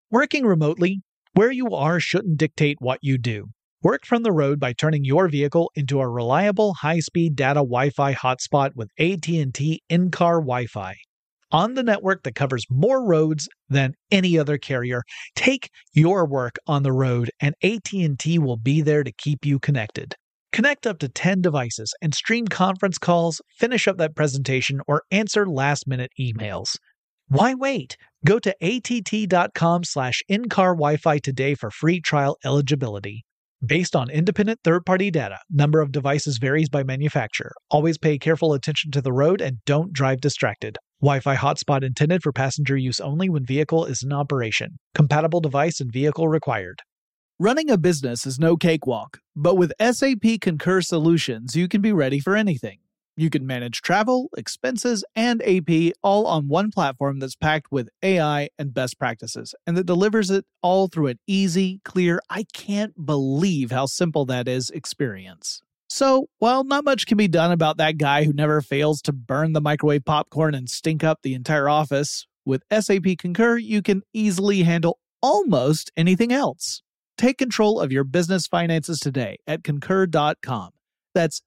Working remotely, where you are shouldn't dictate what you do. Work from the road by turning your vehicle into a reliable high-speed data Wi-Fi hotspot with AT&T in-car Wi-Fi. On the network that covers more roads than any other carrier, take your work on the road and AT&T will be there to keep you connected. Connect up to 10 devices and stream conference calls, finish up that presentation, or answer last-minute emails. Why wait? Go to att.com/in-car Wi-Fi today for free trial eligibility. Based on independent third-party data, number of devices varies by manufacturer. Always pay careful attention to the road and don't drive distracted. Wi-Fi hotspot intended for passenger use only when vehicle is in operation. Compatible device and vehicle required. Running a business is no cakewalk, but with SAP Concur Solutions, you can be ready for anything. You can manage travel, expenses, and AP all on one platform that's packed with AI and best practices, and that delivers it all through an easy, clear, I can't believe how simple that is experience. So, while not much can be done about that guy who never fails to burn the microwave popcorn and stink up the entire office, with SAP Concur, you can easily handle almost anything else. Take control of your business finances today at concur.com. That's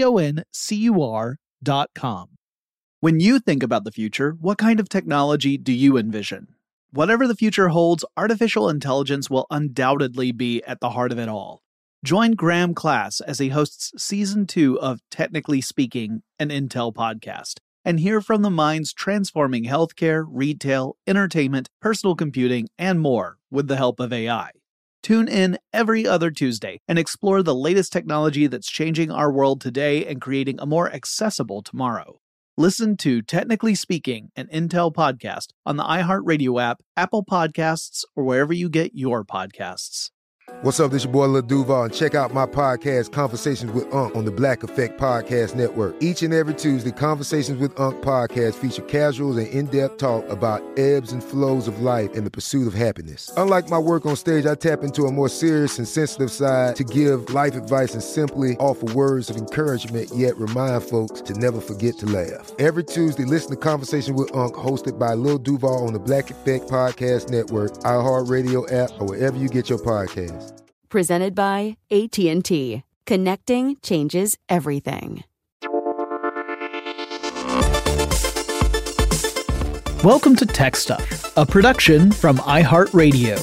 CONCUR.com. When you think about the future, what kind of technology do you envision? Whatever the future holds, artificial intelligence will undoubtedly be at the heart of it all. Join Graham Class as he hosts Season 2 of Technically Speaking, an Intel podcast, and hear from the minds transforming healthcare, retail, entertainment, personal computing, and more with the help of AI. Tune in every other Tuesday and explore the latest technology that's changing our world today and creating a more accessible tomorrow. Listen to Technically Speaking, an Intel podcast on the iHeartRadio app, Apple Podcasts, or wherever you get your podcasts. What's up, this your boy Lil Duval, and check out my podcast, Conversations with Unc, on the Black Effect Podcast Network. Each and every Tuesday, Conversations with Unc podcast feature casuals and in-depth talk about ebbs and flows of life and the pursuit of happiness. Unlike my work on stage, I tap into a more serious and sensitive side to give life advice and simply offer words of encouragement, yet remind folks to never forget to laugh. Every Tuesday, listen to Conversation with Unc, hosted by Lil Duval on the Black Effect Podcast Network, iHeartRadio app, or wherever you get your podcasts. Presented by AT&T. Connecting changes everything. Welcome to Tech Stuff, a production from iHeartRadio.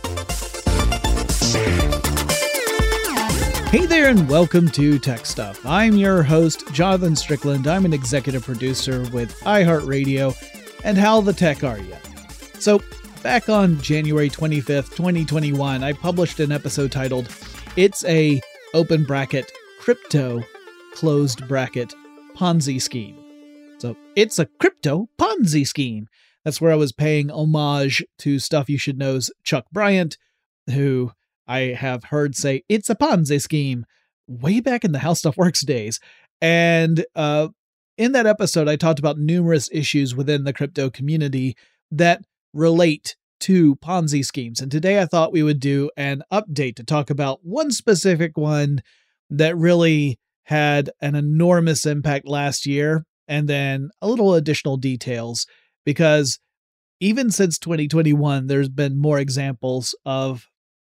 Hey there, and welcome to Tech Stuff. I'm your host, Jonathan Strickland. I'm an executive producer with iHeartRadio. And how the tech are you? So, back on January 25th, 2021, I published an episode titled, It's a, open bracket, crypto, closed bracket, Ponzi scheme. So, it's a crypto Ponzi scheme. That's where I was paying homage to Stuff You Should Know's Chuck Bryant, who I have heard say, it's a Ponzi scheme, way back in the How Stuff Works days. And in that episode, I talked about numerous issues within the crypto community that relate to Ponzi schemes. And today I thought we would do an update to talk about one specific one that really had an enormous impact last year, and then a little additional details, because even since 2021, there's been more examples of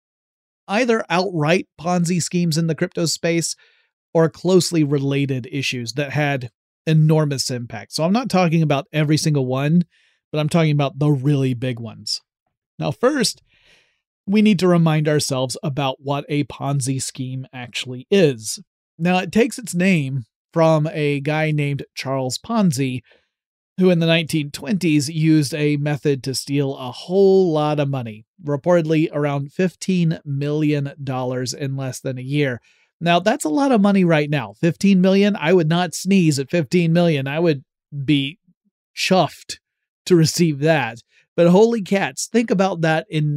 either outright Ponzi schemes in the crypto space or closely related issues that had enormous impact. So I'm not talking about every single one, but I'm talking about the really big ones. Now, first, we need to remind ourselves about what a Ponzi scheme actually is. Now, it takes its name from a guy named Charles Ponzi, who in the 1920s used a method to steal a whole lot of money, reportedly around $15 million in less than a year. Now, that's a lot of money right now. $15 million, I would not sneeze at $15 million. I would be chuffed to receive that. But holy cats, think about that in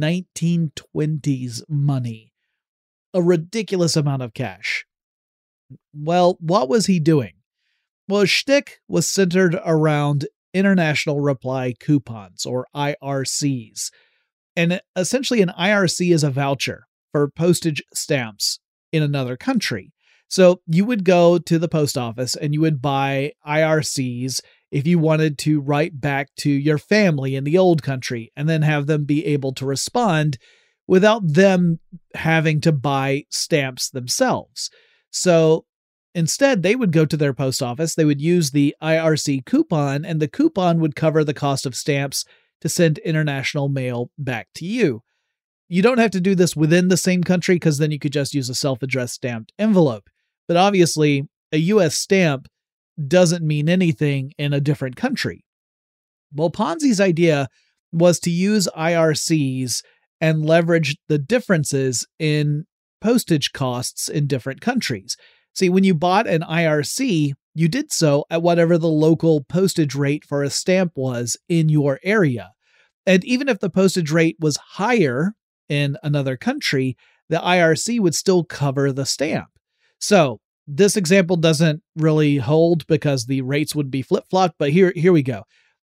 1920s money. A ridiculous amount of cash. Well, what was he doing? Well, his shtick was centered around international reply coupons, or IRCs. And essentially an IRC is a voucher for postage stamps in another country. So you would go to the post office and you would buy IRCs if you wanted to write back to your family in the old country and then have them be able to respond without them having to buy stamps themselves. So instead, they would go to their post office, they would use the IRC coupon, and the coupon would cover the cost of stamps to send international mail back to you. You don't have to do this within the same country because then you could just use a self-addressed stamped envelope. But obviously, a US stamp doesn't mean anything in a different country. Well, Ponzi's idea was to use IRCs and leverage the differences in postage costs in different countries. See, when you bought an IRC, you did so at whatever the local postage rate for a stamp was in your area. And even if the postage rate was higher in another country, the IRC would still cover the stamp. So this example doesn't really hold because the rates would be flip-flopped, but here we go.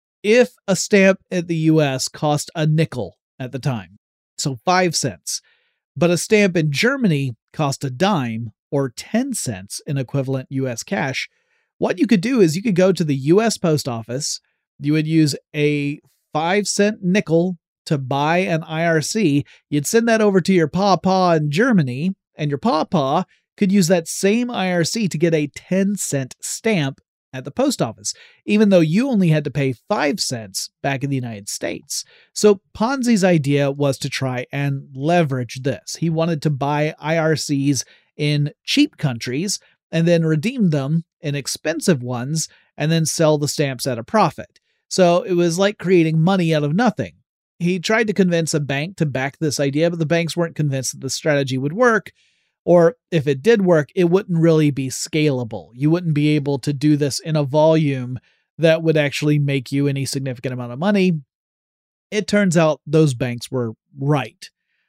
If a stamp at the US cost a nickel at the time, so 5 cents, but a stamp in Germany cost a dime or 10 cents in equivalent US cash, what you could do is you could go to the US post office, you would use a 5-cent nickel to buy an IRC, you'd send that over to your pawpaw in Germany, and your pawpaw could use that same IRC to get a 10-cent stamp at the post office, even though you only had to pay 5 cents back in the United States. So Ponzi's idea was to try and leverage this. He wanted to buy IRCs in cheap countries and then redeem them in expensive ones and then sell the stamps at a profit. So it was like creating money out of nothing. He tried to convince a bank to back this idea, but the banks weren't convinced that the strategy would work. Or if it did work, it wouldn't really be scalable. You wouldn't be able to do this in a volume that would actually make you any significant amount of money. It turns out those banks were right.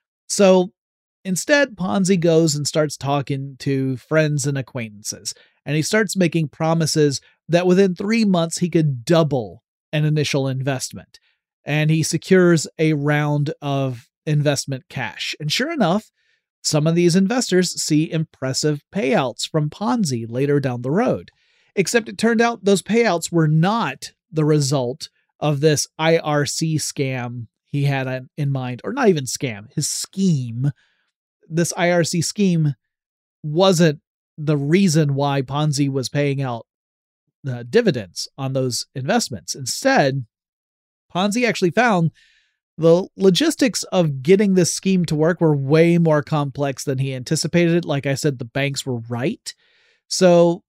So instead, Ponzi goes and starts talking to friends and acquaintances, and he starts making promises that within 3 months he could double an initial investment. And he secures a round of investment cash. And sure enough, some of these investors see impressive payouts from Ponzi later down the road. Except it turned out those payouts were not the result of this IRC scam he had in mind, or not even scam, his scheme. This IRC scheme wasn't the reason why Ponzi was paying out dividends on those investments. Instead, Ponzi actually found the logistics of getting this scheme to work were way more complex than he anticipated. Like I said, the banks were right. So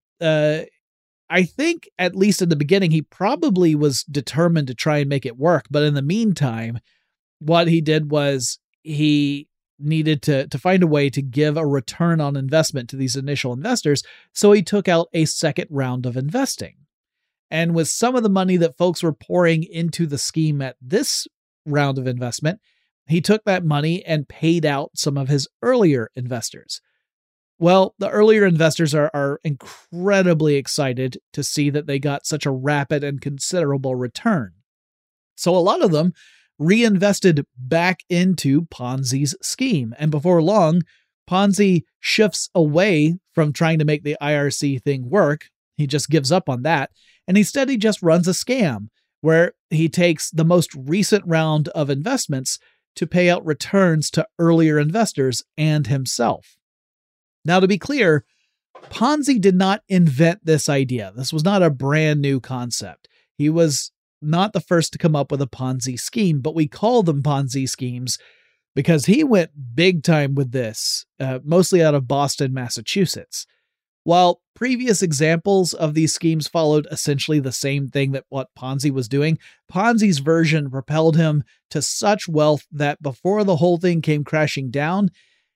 I think, at least in the beginning, he probably was determined to try and make it work. But in the meantime, what he did was he needed to find a way to give a return on investment to these initial investors. So he took out a second round of investing. And with some of the money that folks were pouring into the scheme at this round of investment, he took that money and paid out some of his earlier investors. Well, the earlier investors are incredibly excited to see that they got such a rapid and considerable return. So a lot of them reinvested back into Ponzi's scheme. And before long, Ponzi shifts away from trying to make the IRC thing work. He just gives up on that. And instead, he just runs a scam where he takes the most recent round of investments to pay out returns to earlier investors and himself. Now, to be clear, Ponzi did not invent this idea. This was not a brand new concept. He was not the first to come up with a Ponzi scheme, but we call them Ponzi schemes because he went big time with this, mostly out of Boston, Massachusetts. While previous examples of these schemes followed essentially the same thing that what Ponzi was doing, Ponzi's version propelled him to such wealth that before the whole thing came crashing down,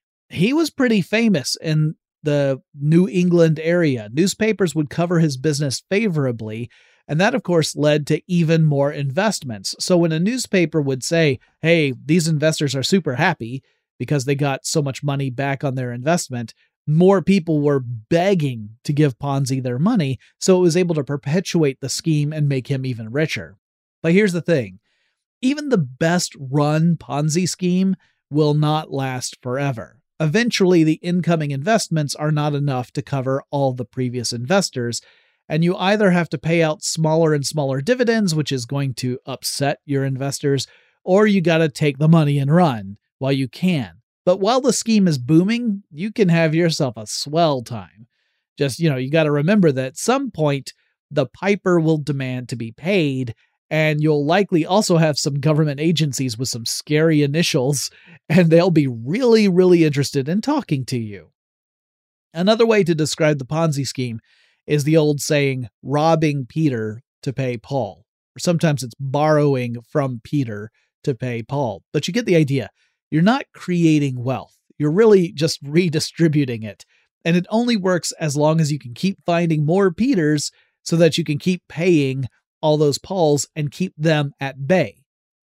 he was pretty famous in the New England area. Newspapers would cover his business favorably, and that, of course, led to even more investments. So when a newspaper would say, hey, these investors are super happy because they got so much money back on their investment, more people were begging to give Ponzi their money, so it was able to perpetuate the scheme and make him even richer. But here's the thing. Even the best run Ponzi scheme will not last forever. Eventually, the incoming investments are not enough to cover all the previous investors, And you either have to pay out smaller and smaller dividends, which is going to upset your investors, or you got to take the money and run while you can. But while the scheme is booming, you can have yourself a swell time. Just, you got to remember that at some point, the piper will demand to be paid, and you'll likely also have some government agencies with some scary initials, and they'll be really, really interested in talking to you. Another way to describe the Ponzi scheme is the old saying, robbing Peter to pay Paul. Or sometimes it's borrowing from Peter to pay Paul. But you get the idea. You're not creating wealth. You're really just redistributing it. And it only works as long as you can keep finding more Peters so that you can keep paying all those Pauls and keep them at bay.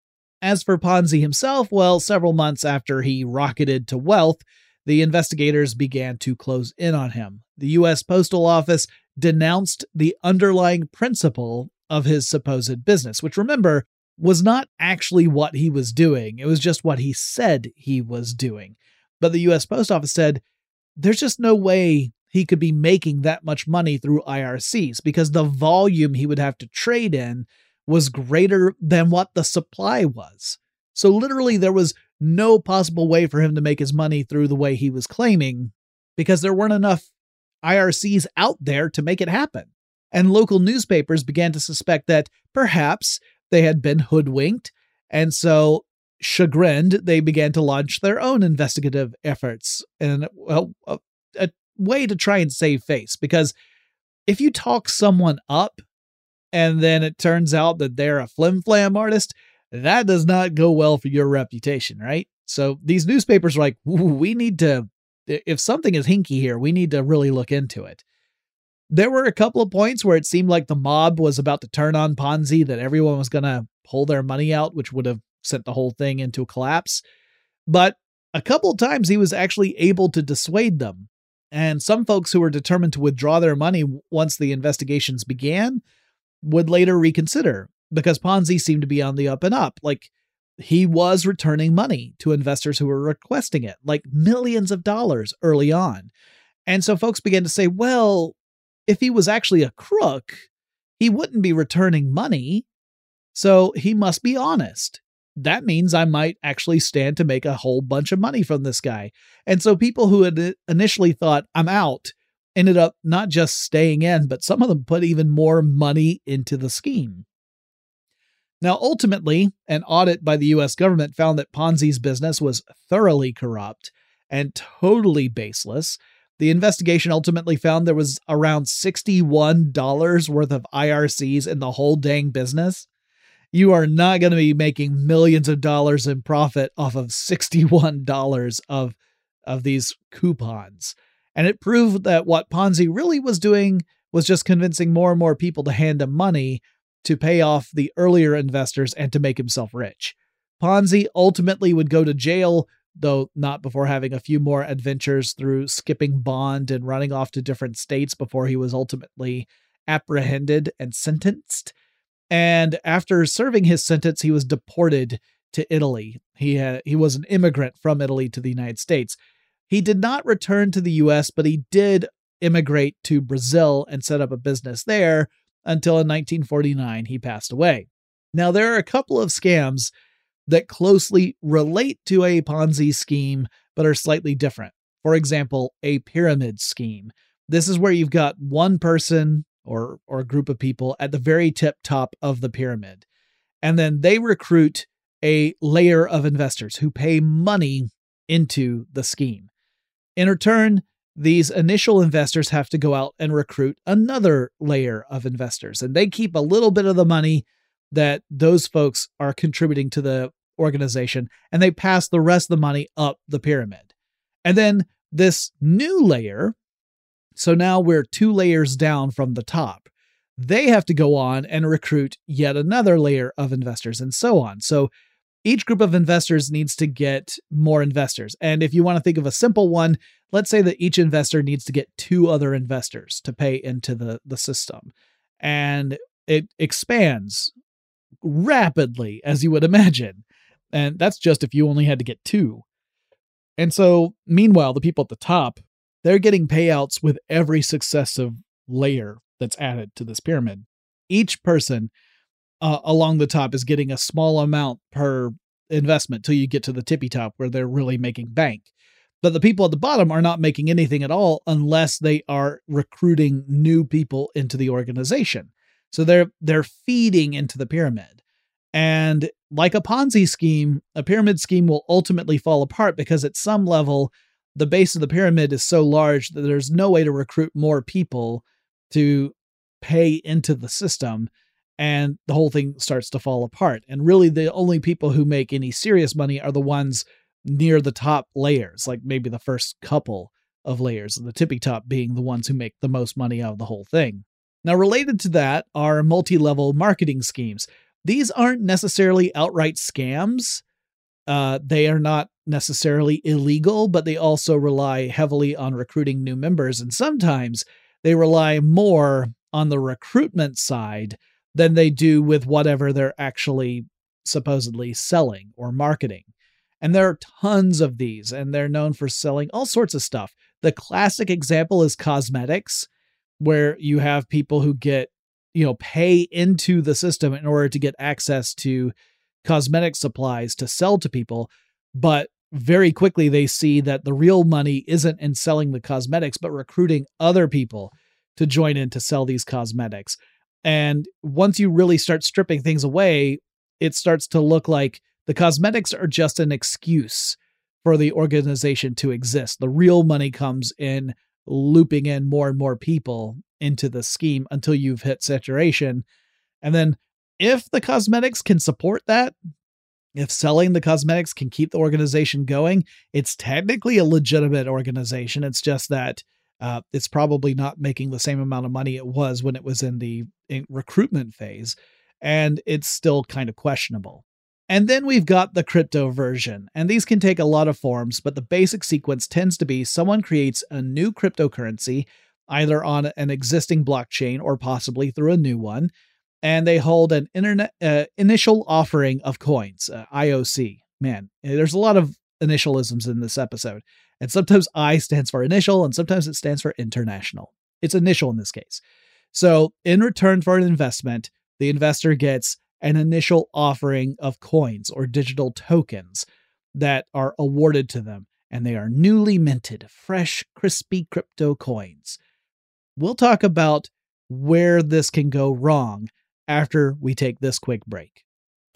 As for Ponzi himself, well, several months after he rocketed to wealth, the investigators began to close in on him. The U.S. Postal Office denounced the underlying principle of his supposed business, which, remember, was not actually what he was doing. It was just what he said he was doing. But the U.S. Post Office said, there's just no way he could be making that much money through IRCs because the volume he would have to trade in was greater than what the supply was. So literally there was no possible way for him to make his money through the way he was claiming because there weren't enough IRCs out there to make it happen. And local newspapers began to suspect that perhaps they had been hoodwinked, and so chagrined, they began to launch their own investigative efforts in a way to try and save face. Because if you talk someone up and then it turns out that they're a flim-flam artist, that does not go well for your reputation, right? So these newspapers are like, we need to, if something is hinky here, we need to really look into it. There were a couple of points where it seemed like the mob was about to turn on Ponzi, that everyone was going to pull their money out, which would have sent the whole thing into a collapse. But a couple of times he was actually able to dissuade them. And some folks who were determined to withdraw their money once the investigations began would later reconsider, because Ponzi seemed to be on the up and up. Like, he was returning money to investors who were requesting it, like millions of dollars early on. And so folks began to say, well, if he was actually a crook, he wouldn't be returning money, so he must be honest. That means I might actually stand to make a whole bunch of money from this guy. And so people who had initially thought, I'm out, ended up not just staying in, but some of them put even more money into the scheme. Now, ultimately, an audit by the U.S. government found that Ponzi's business was thoroughly corrupt and totally baseless. The investigation ultimately found there was around $61 worth of IRCs in the whole dang business. You are not going to be making millions of dollars in profit off of $61 of these coupons. And it proved that what Ponzi really was doing was just convincing more and more people to hand him money to pay off the earlier investors and to make himself rich. Ponzi ultimately would go to jail, though not before having a few more adventures through skipping bond and running off to different states before he was ultimately apprehended and sentenced. And after serving his sentence, he was deported to Italy. He was an immigrant from Italy to the United States. He did not return to the U.S., but he did immigrate to Brazil and set up a business there until in 1949 he passed away. Now, there are a couple of scams that closely relate to a Ponzi scheme, but are slightly different. For example, a pyramid scheme. This is where you've got one person or a group of people at the very tip top of the pyramid. And then they recruit a layer of investors who pay money into the scheme. In return, these initial investors have to go out and recruit another layer of investors, and they keep a little bit of the money that those folks are contributing to the organization, and they pass the rest of the money up the pyramid. And then this new layer, so now we're 2 layers down from the top, they have to go on and recruit yet another layer of investors, and so on. So each group of investors needs to get more investors. And if you want to think of a simple one, let's say that each investor needs to get 2 other investors to pay into the system. And it expands rapidly, as you would imagine. And that's just if you only had to get 2. And so, meanwhile, the people at the top, they're getting payouts with every successive layer that's added to this pyramid. Each person along the top is getting a small amount per investment till you get to the tippy top where they're really making bank. But the people at the bottom are not making anything at all unless they are recruiting new people into the organization. So they're feeding into the pyramid. And like a Ponzi scheme, a pyramid scheme will ultimately fall apart because at some level, the base of the pyramid is so large that there's no way to recruit more people to pay into the system, and the whole thing starts to fall apart. And really, the only people who make any serious money are the ones near the top layers, like maybe the first couple of layers, the tippy top being the ones who make the most money out of the whole thing. Now, related to that are multi-level marketing schemes. These aren't necessarily outright scams. They are not necessarily illegal, but they also rely heavily on recruiting new members. And sometimes they rely more on the recruitment side than they do with whatever they're actually supposedly selling or marketing. And there are tons of these, and they're known for selling all sorts of stuff. The classic example is cosmetics, where you have people who get, pay into the system in order to get access to cosmetic supplies to sell to people. But very quickly they see that the real money isn't in selling the cosmetics, but recruiting other people to join in to sell these cosmetics. And once you really start stripping things away, it starts to look like the cosmetics are just an excuse for the organization to exist. The real money comes in looping in more and more people into the scheme until you've hit saturation. And then if the cosmetics can support that, if selling the cosmetics can keep the organization going, it's technically a legitimate organization. It's just that it's probably not making the same amount of money it was when it was in the recruitment phase, and it's still kind of questionable. And then we've got the crypto version, and these can take a lot of forms, but the basic sequence tends to be someone creates a new cryptocurrency, either on an existing blockchain or possibly through a new one, and they hold an initial offering of coins, IOC. Man, there's a lot of initialisms in this episode. And sometimes I stands for initial, and sometimes it stands for international. It's initial in this case. So in return for an investment, the investor gets an initial offering of coins or digital tokens that are awarded to them, and they are newly minted, fresh, crispy crypto coins. We'll talk about where this can go wrong after we take this quick break.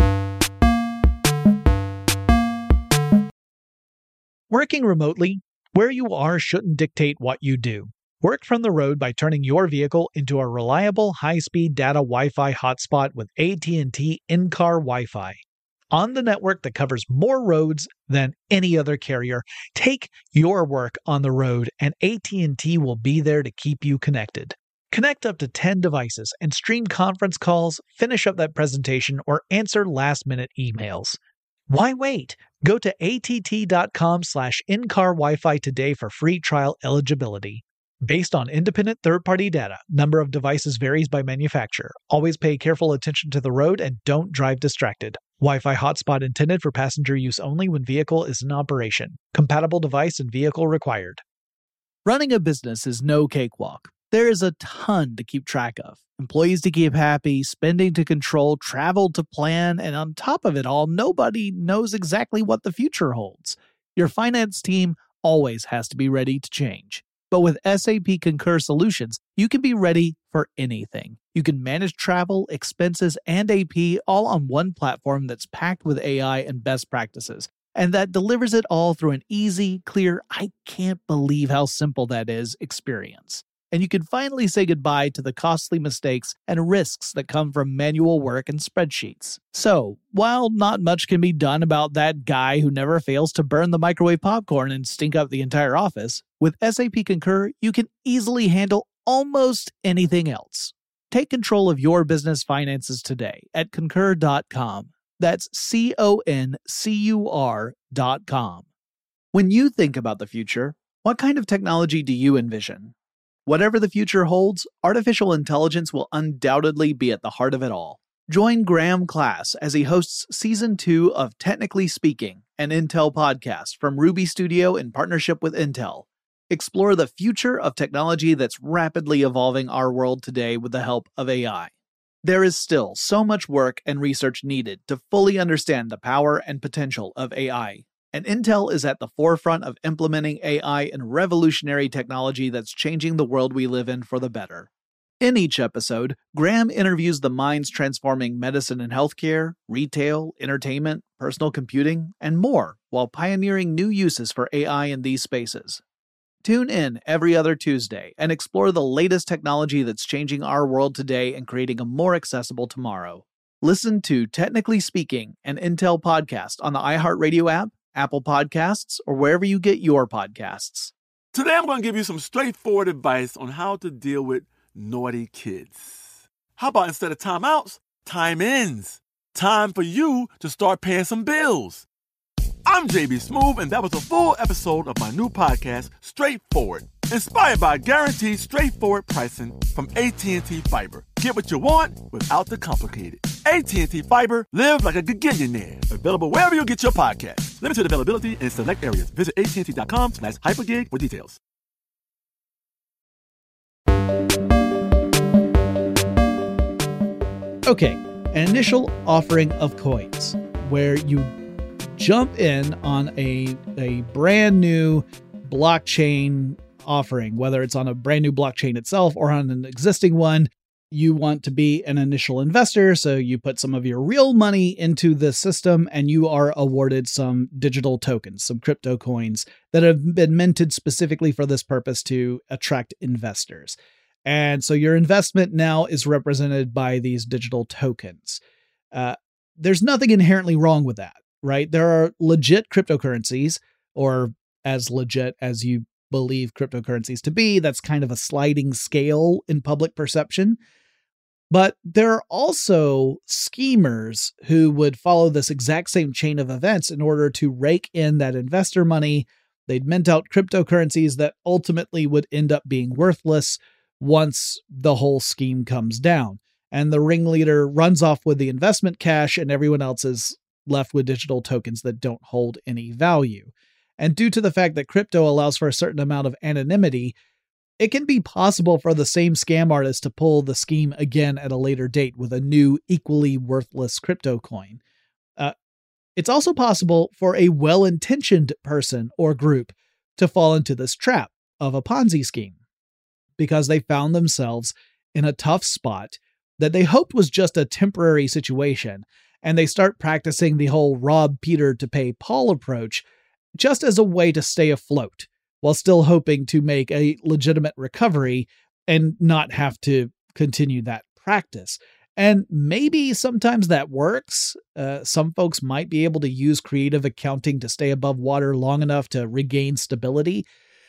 Working remotely, where you are shouldn't dictate what you do. Work from the road by turning your vehicle into a reliable high-speed data Wi-Fi hotspot with AT&T in-car Wi-Fi. On the network that covers more roads than any other carrier, take your work on the road and AT&T will be there to keep you connected. Connect up to 10 devices and stream conference calls, finish up that presentation, or answer last-minute emails. Why wait? Go to att.com/in-car Wi-Fi today for free trial eligibility. Based on independent third-party data, number of devices varies by manufacturer. Always pay careful attention to the road and don't drive distracted. Wi-Fi hotspot intended for passenger use only when vehicle is in operation. Compatible device and vehicle required. Running a business is no cakewalk. There is a ton to keep track of. Employees to keep happy, spending to control, travel to plan, and on top of it all, nobody knows exactly what the future holds. Your finance team always has to be ready to change. But with SAP Concur Solutions, you can be ready for anything. You can manage travel, expenses, and AP all on one platform that's packed with AI and best practices, and that delivers it all through an easy, clear, I can't believe how simple that is experience. And you can finally say goodbye to the costly mistakes and risks that come from manual work and spreadsheets. So, while not much can be done about that guy who never fails to burn the microwave popcorn and stink up the entire office, with SAP Concur, you can easily handle almost anything else. Take control of your business finances today at concur.com. That's CONCUR.com. When you think about the future, what kind of technology do you envision? Whatever the future holds, artificial intelligence will undoubtedly be at the heart of it all. Join Graham Class as he hosts Season 2 of Technically Speaking, an Intel podcast from Ruby Studio in partnership with Intel. explore the future of technology that's rapidly evolving our world today with the help of AI. There is still so much work and research needed to fully understand the power and potential of AI, and Intel is at the forefront of implementing AI in revolutionary technology that's changing the world we live in for the better. In each episode, Graham interviews the minds transforming medicine and healthcare, retail, entertainment, personal computing, and more, while pioneering new uses for AI in these spaces. Tune in every other Tuesday and explore the latest technology that's changing our world today and creating a more accessible tomorrow. Listen to Technically Speaking, an Intel podcast on the iHeartRadio app, Apple Podcasts, or wherever you get your podcasts. Today I'm going to give you some straightforward advice on how to deal with naughty kids. How about instead of timeouts, time-ins? Time for you to start paying some bills. I'm JB Smoove, and that was a full episode of my new podcast, Straightforward, inspired by guaranteed straightforward pricing from AT&T Fiber. Get what you want without the complicated. AT&T Fiber, live like a gigillionaire. Available wherever you get your podcast. Limited availability in select areas. Visit AT&T.com/hypergig for details. Okay, an initial offering of coins, where you jump in on a brand new blockchain offering, whether it's on a brand new blockchain itself or on an existing one. You want to be an initial investor, so you put some of your real money into the system and you are awarded some digital tokens, some crypto coins that have been minted specifically for this purpose to attract investors. And so your investment now is represented by these digital tokens. There's nothing inherently wrong with that, right? There are legit cryptocurrencies, or as legit as you believe cryptocurrencies to be. That's kind of a sliding scale in public perception. But there are also schemers who would follow this exact same chain of events in order to rake in that investor money. They'd mint out cryptocurrencies that ultimately would end up being worthless once the whole scheme comes down. And the ringleader runs off with the investment cash, and everyone else is left with digital tokens that don't hold any value. And due to the fact that crypto allows for a certain amount of anonymity, it can be possible for the same scam artist to pull the scheme again at a later date with a new, equally worthless crypto coin. It's also possible for a well-intentioned person or group to fall into this trap of a Ponzi scheme, because they found themselves in a tough spot that they hoped was just a temporary situation, and they start practicing the whole rob Peter to pay Paul approach just as a way to stay afloat, while still hoping to make a legitimate recovery and not have to continue that practice. And maybe sometimes that works. Some folks might be able to use creative accounting to stay above water long enough to regain stability.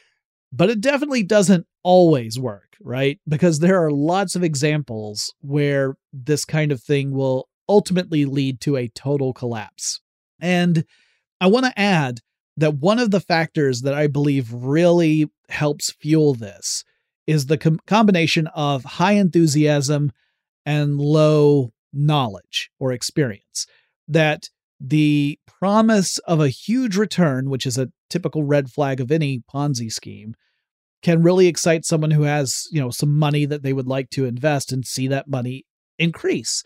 But it definitely doesn't always work, right? Because there are lots of examples where this kind of thing will ultimately lead to a total collapse. And I want to add that one of the factors that I believe really helps fuel this is the combination of high enthusiasm and low knowledge or experience. That the promise of a huge return, which is a typical red flag of any Ponzi scheme, can really excite someone who has, some money that they would like to invest and see that money increase.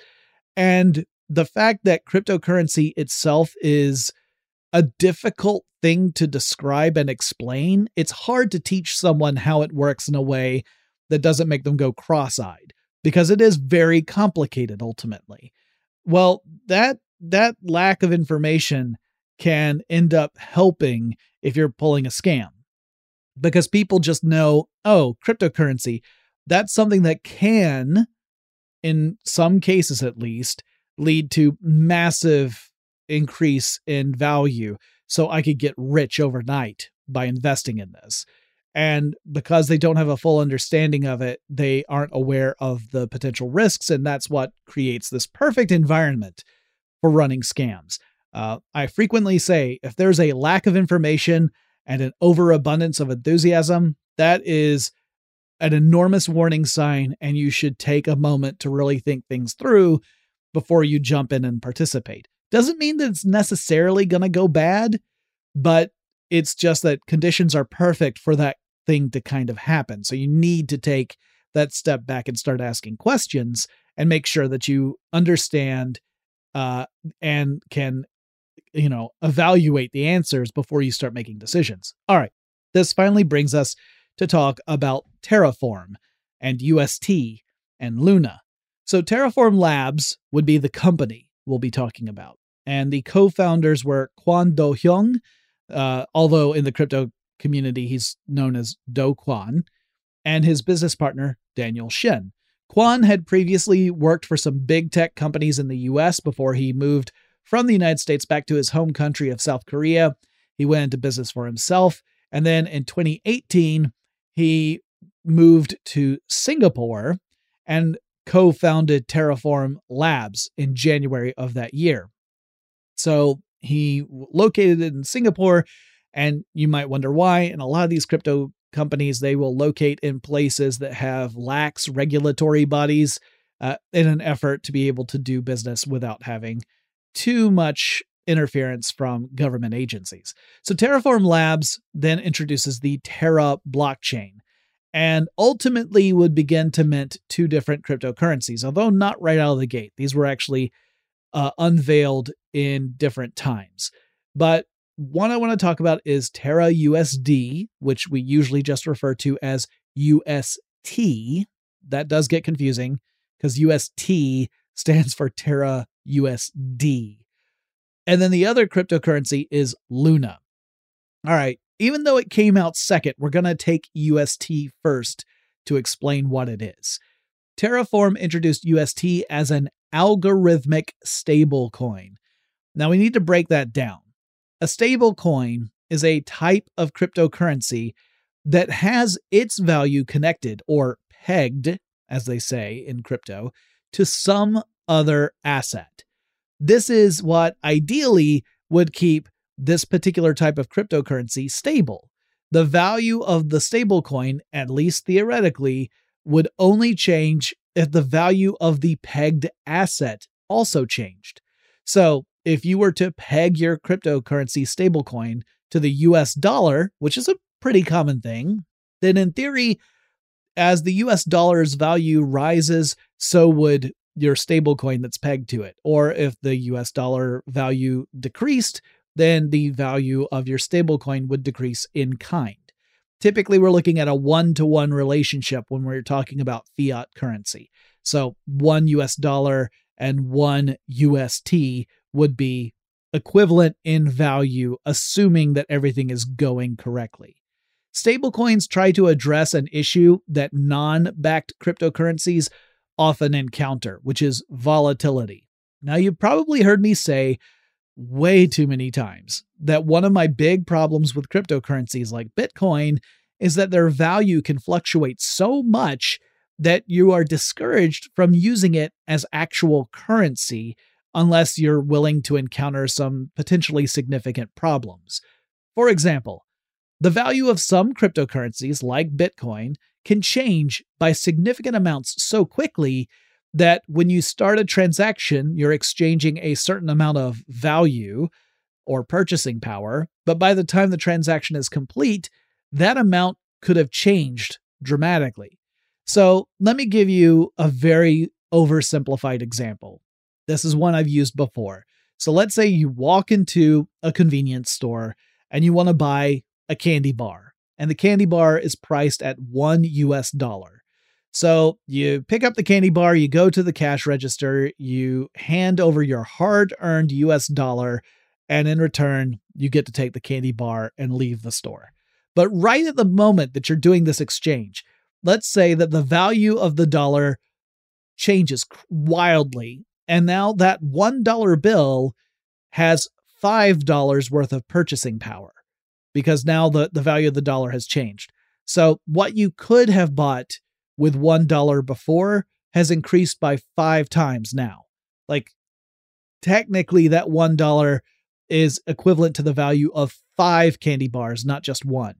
And the fact that cryptocurrency itself is a difficult thing to describe and explain, it's hard to teach someone how it works in a way that doesn't make them go cross-eyed, because it is very complicated ultimately. Well, that lack of information can end up helping if you're pulling a scam, because people just know, oh, cryptocurrency, that's something that can, in some cases at least, lead to massive increase in value. So I could get rich overnight by investing in this. And because they don't have a full understanding of it, they aren't aware of the potential risks. And that's what creates this perfect environment for running scams. I frequently say, if there's a lack of information and an overabundance of enthusiasm, that is an enormous warning sign, and you should take a moment to really think things through before you jump in and participate. Doesn't mean that it's necessarily going to go bad, but it's just that conditions are perfect for that thing to kind of happen. So you need to take that step back and start asking questions and make sure that you understand and can, evaluate the answers before you start making decisions. All right. This finally brings us to talk about Terraform and UST and Luna. So Terraform Labs would be the company we'll be talking about. And the co-founders were Kwon Do-hyung, although in the crypto community he's known as Do Kwon, and his business partner, Daniel Shen. Kwon had previously worked for some big tech companies in the US before he moved from the United States back to his home country of South Korea. He went into business for himself. And then in 2018, he moved to Singapore and co-founded Terraform Labs in January of that year. So he located it in Singapore, and you might wonder why. And a lot of these crypto companies, they will locate in places that have lax regulatory bodies in an effort to be able to do business without having too much interference from government agencies. So Terraform Labs then introduces the Terra blockchain and ultimately would begin to mint two different cryptocurrencies, although not right out of the gate. These were actually unveiled in different times. But one I want to talk about is Terra USD, which we usually just refer to as UST. That does get confusing because UST stands for Terra USD. And then the other cryptocurrency is Luna. All right, even though it came out second, we're going to take UST first to explain what it is. Terraform introduced UST as an algorithmic stablecoin. Now we need to break that down. A stablecoin is a type of cryptocurrency that has its value connected or pegged, as they say in crypto, to some other asset. This is what ideally would keep this particular type of cryptocurrency stable. The value of the stablecoin, at least theoretically, would only change if the value of the pegged asset also changed. So if you were to peg your cryptocurrency stablecoin to the US dollar, which is a pretty common thing, then in theory, as the US dollar's value rises, so would your stablecoin that's pegged to it. Or if the US dollar value decreased, then the value of your stablecoin would decrease in kind. Typically, we're looking at a one-to-one relationship when we're talking about fiat currency. So $1 US and $1 UST would be equivalent in value, assuming that everything is going correctly. Stablecoins try to address an issue that non-backed cryptocurrencies often encounter, which is volatility. Now, you've probably heard me say way too many times that one of my big problems with cryptocurrencies like Bitcoin is that their value can fluctuate so much that you are discouraged from using it as actual currency unless you're willing to encounter some potentially significant problems. For example, the value of some cryptocurrencies like Bitcoin can change by significant amounts so quickly that when you start a transaction, you're exchanging a certain amount of value or purchasing power, but by the time the transaction is complete, that amount could have changed dramatically. So let me give you a very oversimplified example. This is one I've used before. So let's say you walk into a convenience store and you want to buy a candy bar, and the candy bar is priced at $1 US. So you pick up the candy bar, you go to the cash register, you hand over your hard-earned US dollar, and in return, you get to take the candy bar and leave the store. But right at the moment that you're doing this exchange, let's say that the value of the dollar changes wildly, and now that $1 bill has $5 worth of purchasing power because now the value of the dollar has changed. So what you could have bought with $1 before has increased by 5 times now. Like, technically that $1 is equivalent to the value of 5 candy bars, not just one.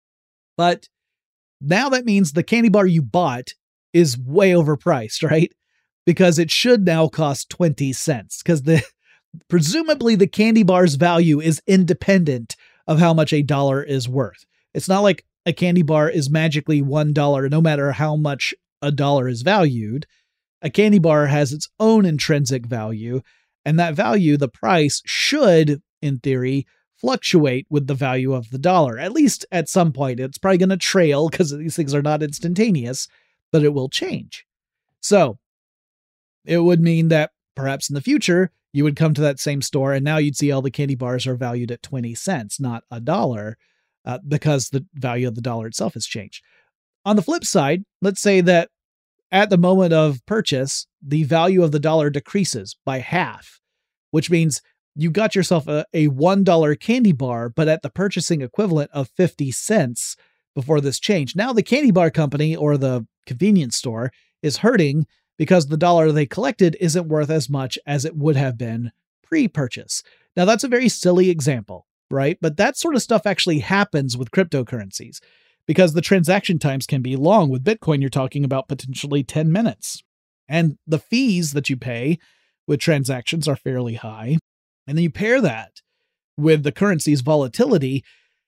But now that means the candy bar you bought is way overpriced, right? Because it should now cost 20 cents because presumably the candy bar's value is independent of how much a dollar is worth. It's not like a candy bar is magically $1 no matter how much a dollar is valued. A candy bar has its own intrinsic value, and that value, the price, should, in theory, fluctuate with the value of the dollar. At least at some point. It's probably going to trail because these things are not instantaneous, but it will change. So it would mean that perhaps in the future, you would come to that same store and now you'd see all the candy bars are valued at 20 cents, not $1, because the value of the dollar itself has changed. On the flip side, let's say that at the moment of purchase, the value of the dollar decreases by half, which means you got yourself a $1 candy bar, but at the purchasing equivalent of 50 cents before this change. Now the candy bar company or the convenience store is hurting because the dollar they collected isn't worth as much as it would have been pre-purchase. Now that's a very silly example, right? But that sort of stuff actually happens with cryptocurrencies because the transaction times can be long. With Bitcoin, you're talking about potentially 10 minutes. And the fees that you pay with transactions are fairly high. And then you pair that with the currency's volatility,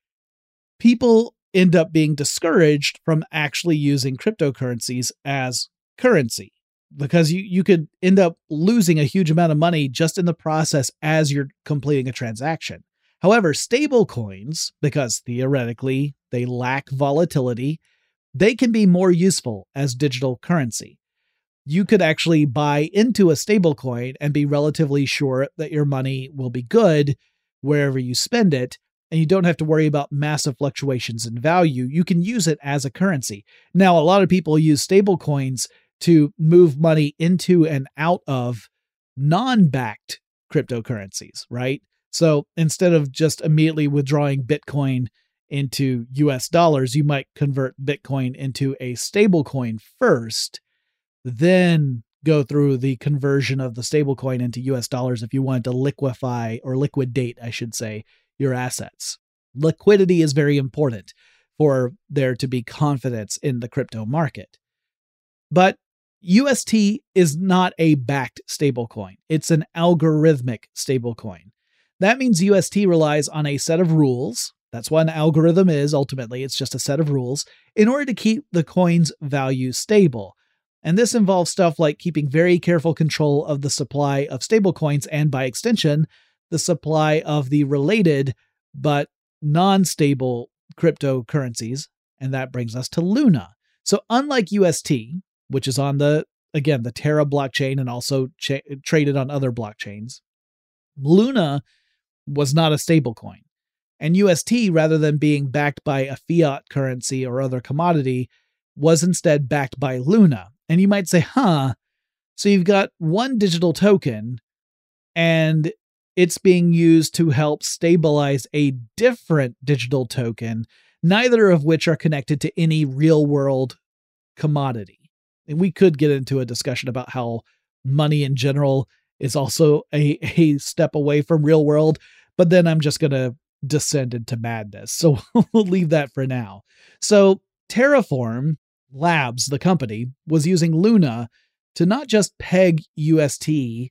people end up being discouraged from actually using cryptocurrencies as currency because you could end up losing a huge amount of money just in the process as you're completing a transaction. However, stable coins, because theoretically they lack volatility, they can be more useful as digital currency. You could actually buy into a stable coin and be relatively sure that your money will be good wherever you spend it, and you don't have to worry about massive fluctuations in value. You can use it as a currency. Now, a lot of people use stable coins to move money into and out of non-backed cryptocurrencies, right? So instead of just immediately withdrawing Bitcoin into US dollars, you might convert Bitcoin into a stable coin first, then go through the conversion of the stablecoin into US dollars if you wanted to liquefy or liquidate, I should say, your assets. Liquidity is very important for there to be confidence in the crypto market. But UST is not a backed stablecoin. It's an algorithmic stablecoin. That means UST relies on a set of rules. That's what an algorithm is ultimately. It's just a set of rules in order to keep the coin's value stable. And this involves stuff like keeping very careful control of the supply of stablecoins and, by extension, the supply of the related but non-stable cryptocurrencies. And that brings us to Luna. So unlike UST, which is on the Terra blockchain and also traded on other blockchains, Luna was not a stablecoin. And UST, rather than being backed by a fiat currency or other commodity, was instead backed by Luna. And you might say, so you've got one digital token and it's being used to help stabilize a different digital token, neither of which are connected to any real world commodity. And we could get into a discussion about how money in general is also a step away from real world, but then I'm just going to descend into madness. So we'll leave that for now. So Terraform Labs, the company, was using Luna to not just peg UST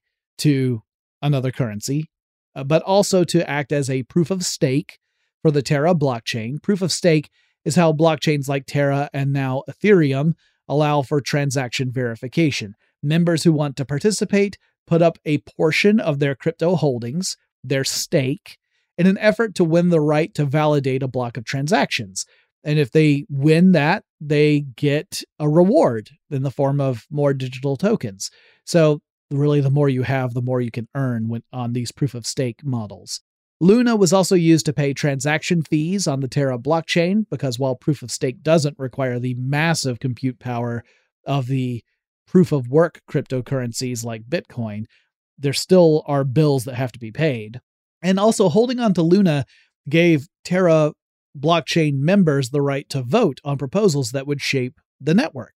to another currency, but also to act as a proof of stake for the Terra blockchain. Proof of stake is how blockchains like Terra and now Ethereum allow for transaction verification. Members who want to participate put up a portion of their crypto holdings, their stake, in an effort to win the right to validate a block of transactions. And if they win that, they get a reward in the form of more digital tokens. So really, the more you have, the more you can earn on these proof of stake models. Luna was also used to pay transaction fees on the Terra blockchain, because while proof of stake doesn't require the massive compute power of the proof of work cryptocurrencies like Bitcoin, there still are bills that have to be paid. And also, holding on to Luna gave Terra blockchain members the right to vote on proposals that would shape the network.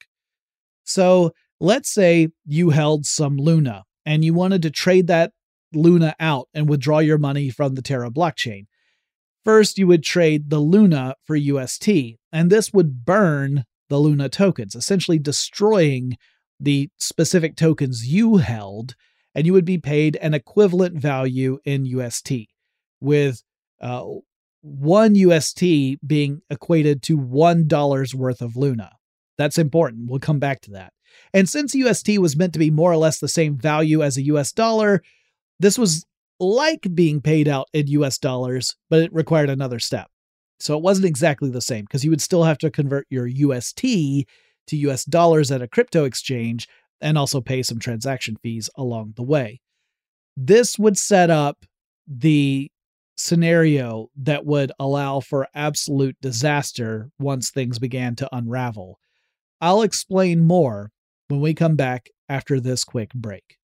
So let's say you held some Luna and you wanted to trade that Luna out and withdraw your money from the Terra blockchain. First, you would trade the Luna for UST, and this would burn the Luna tokens, essentially destroying the specific tokens you held, and you would be paid an equivalent value in UST, with one UST being equated to $1 worth of Luna. That's important. We'll come back to that. And since UST was meant to be more or less the same value as a US dollar, this was like being paid out in US dollars, but it required another step. So it wasn't exactly the same because you would still have to convert your UST to US dollars at a crypto exchange and also pay some transaction fees along the way. This would set up the scenario that would allow for absolute disaster once things began to unravel. I'll explain more when we come back after this quick break.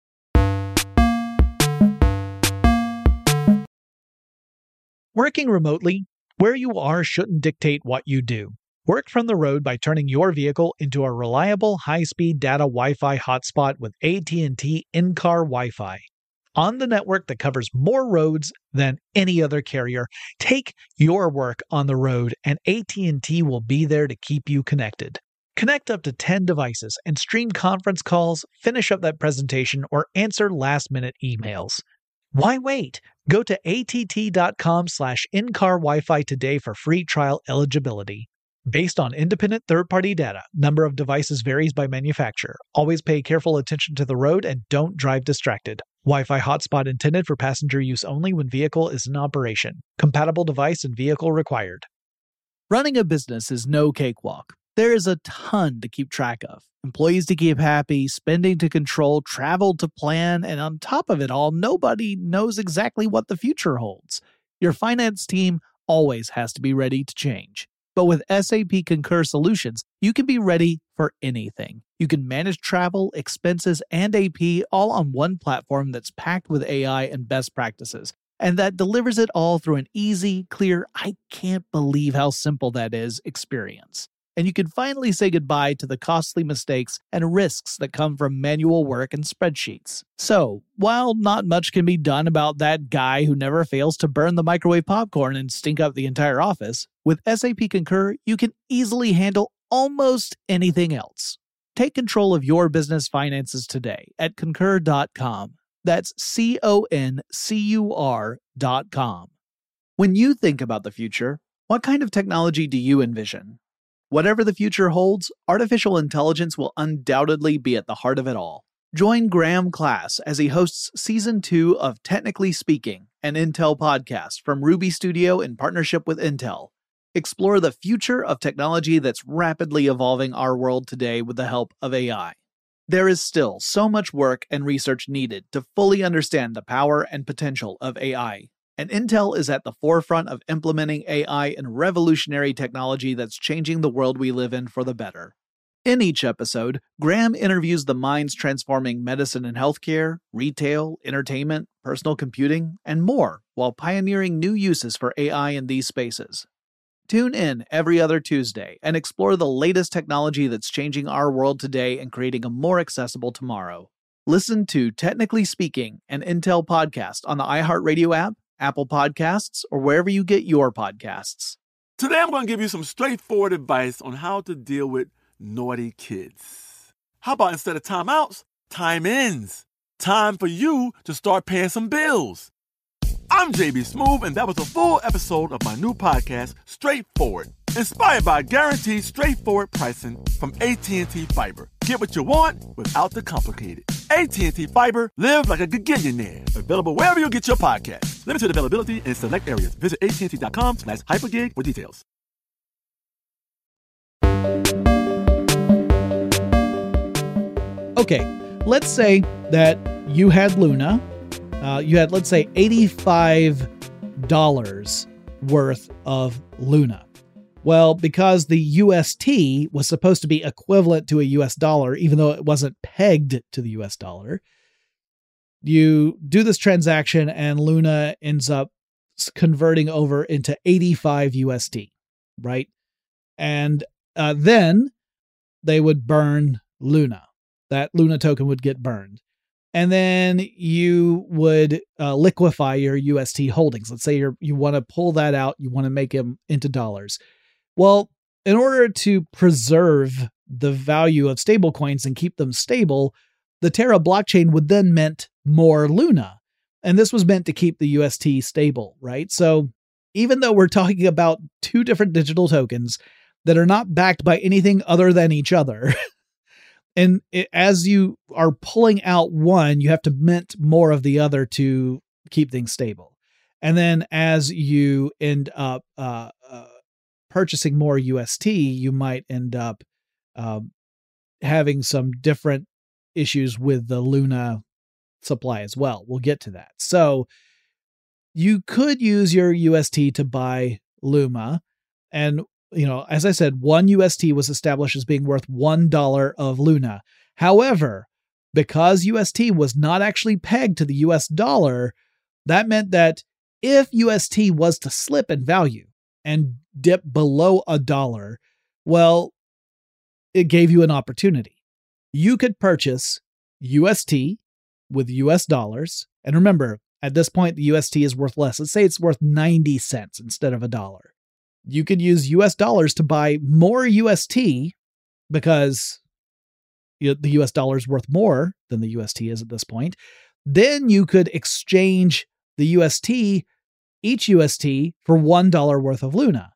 Working remotely, where you are shouldn't dictate what you do. Work from the road by turning your vehicle into a reliable high-speed data Wi-Fi hotspot with AT&T in-car Wi-Fi. On the network that covers more roads than any other carrier, take your work on the road and AT&T will be there to keep you connected. Connect up to 10 devices and stream conference calls, finish up that presentation, or answer last-minute emails. Why wait? Go to att.com/in-car Wi-Fi today for free trial eligibility. Based on independent third-party data, number of devices varies by manufacturer. Always pay careful attention to the road and don't drive distracted. Wi-Fi hotspot intended for passenger use only when vehicle is in operation. Compatible device and vehicle required. Running a business is no cakewalk. There is a ton to keep track of. Employees to keep happy, spending to control, travel to plan, and on top of it all, nobody knows exactly what the future holds. Your finance team always has to be ready to change. But with SAP Concur Solutions, you can be ready for anything. You can manage travel, expenses, and AP all on one platform that's packed with AI and best practices, and that delivers it all through an easy, clear, I can't believe how simple that is experience. And you can finally say goodbye to the costly mistakes and risks that come from manual work and spreadsheets. So, while not much can be done about that guy who never fails to burn the microwave popcorn and stink up the entire office, with SAP Concur, you can easily handle almost anything else. Take control of your business finances today at concur.com. That's CONCUR.com. When you think about the future, what kind of technology do you envision? Whatever the future holds, artificial intelligence will undoubtedly be at the heart of it all. Join Graham Class as he hosts Season 2 of Technically Speaking, an Intel podcast from Ruby Studio in partnership with Intel. Explore the future of technology that's rapidly evolving our world today with the help of AI. There is still so much work and research needed to fully understand the power and potential of AI. And Intel is at the forefront of implementing AI in revolutionary technology that's changing the world we live in for the better. In each episode, Graham interviews the minds transforming medicine and healthcare, retail, entertainment, personal computing, and more, while pioneering new uses for AI in these spaces. Tune in every other Tuesday and explore the latest technology that's changing our world today and creating a more accessible tomorrow. Listen to Technically Speaking, an Intel podcast on the iHeartRadio app, Apple Podcasts, or wherever you get your podcasts. Today I'm going to give you some straightforward advice on how to deal with naughty kids. How about instead of timeouts, time-ins? Time for you to start paying some bills. I'm JB Smoove, and that was a full episode of my new podcast, Straightforward, inspired by guaranteed straightforward pricing from AT&T Fiber. Get what you want without the complicated. AT&T Fiber, live like a gigillionaire. Available wherever you get your podcast. Limited availability in select areas. Visit AT&T.com/hypergig for details. Okay, let's say that you had Luna. You had, let's say, $85 worth of Luna. Well, because the UST was supposed to be equivalent to a US dollar, even though it wasn't pegged to the US dollar, you do this transaction and Luna ends up converting over into 85 USD, right? And then they would burn Luna. That Luna token would get burned. And then you would liquefy your UST holdings. Let's say you want to pull that out. You want to make them into dollars. Well, in order to preserve the value of stablecoins and keep them stable, the Terra blockchain would then mint more Luna. And this was meant to keep the UST stable, right? So even though we're talking about two different digital tokens that are not backed by anything other than each other. And as you are pulling out one, you have to mint more of the other to keep things stable. And then as you end up purchasing more UST, you might end up having some different issues with the Luna supply as well. We'll get to that. So you could use your UST to buy Luma. And, as I said, one UST was established as being worth $1 of Luna. However, because UST was not actually pegged to the US dollar, that meant that if UST was to slip in value and dip below $1, well, it gave you an opportunity. You could purchase UST with US dollars. And remember, at this point, the UST is worth less. Let's say it's worth 90 cents instead of $1. You could use US dollars to buy more UST because the US dollar is worth more than the UST is at this point. Then you could exchange the UST, each UST, for $1 worth of Luna.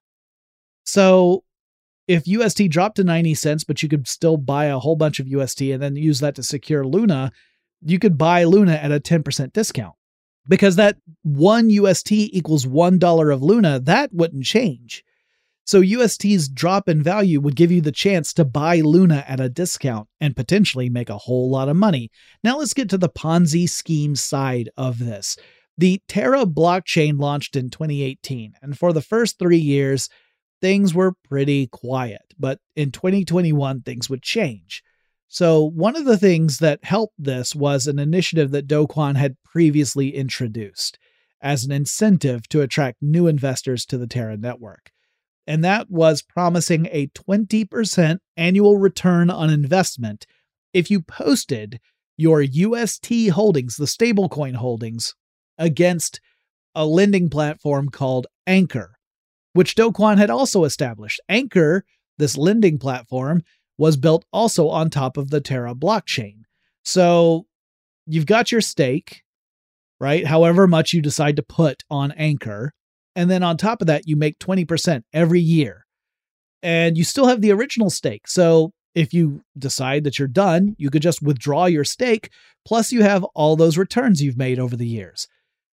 So if UST dropped to 90 cents, but you could still buy a whole bunch of UST and then use that to secure Luna, you could buy Luna at a 10% discount. Because that one UST equals $1 of Luna, that wouldn't change. So UST's drop in value would give you the chance to buy Luna at a discount and potentially make a whole lot of money. Now let's get to the Ponzi scheme side of this. The Terra blockchain launched in 2018, and for the first 3 years, things were pretty quiet. But in 2021, things would change. So one of the things that helped this was an initiative that Do Kwon had previously introduced as an incentive to attract new investors to the Terra network. And that was promising a 20% annual return on investment if you posted your UST holdings, the stablecoin holdings, against a lending platform called Anchor, which Do Kwon had also established. Anchor, this lending platform, was built also on top of the Terra blockchain. So you've got your stake, right? However much you decide to put on Anchor. And then on top of that, you make 20% every year. And you still have the original stake. So if you decide that you're done, you could just withdraw your stake. Plus you have all those returns you've made over the years.